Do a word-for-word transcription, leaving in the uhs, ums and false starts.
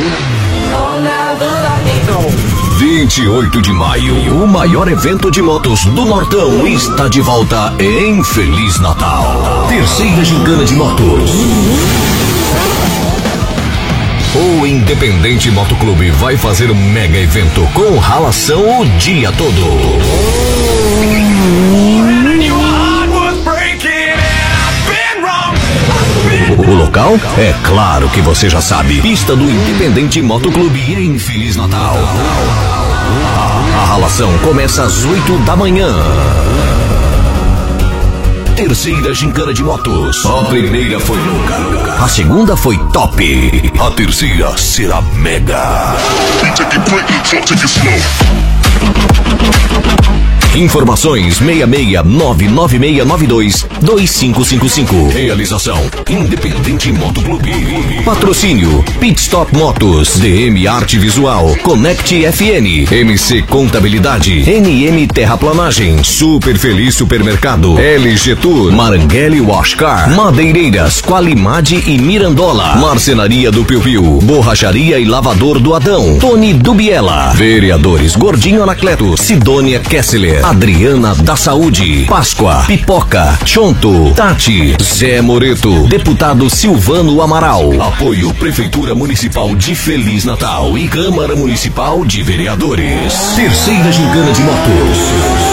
vinte e oito de maio, o maior evento de motos do Nortão está de volta em Feliz Natal. Terceira gincana de motos. O Independente Motoclube vai fazer um mega evento com ralação o dia todo. O local? É claro que você já sabe. Pista do Independente Motoclube em Feliz Natal. A ralação começa às oito da manhã. Terceira gincana de motos. A primeira foi louca. A segunda foi top. A terceira será mega. Informações seis seis nove nove seis nove dois dois cinco cinco cinco. Realização Independente Motoclube. Patrocínio Pit Stop Motos, D M Arte Visual, Connect F N, M C Contabilidade, N M Terraplanagem, Super Feliz Supermercado, L G Tour, Maranguele Wash Car, Madeireiras, Qualimade e Mirandola, Marcenaria do Piu Piu, Borracharia e Lavador do Adão, Tony Dubiela. Vereadores Gordinho Anacleto, Sidônia Kessler, Adriana da Saúde, Páscoa, Pipoca, Chonto, Tati, Zé Moreto, Deputado Silvano Amaral. Apoio Prefeitura Municipal de Feliz Natal e Câmara Municipal de Vereadores. Terceira gincana de motos.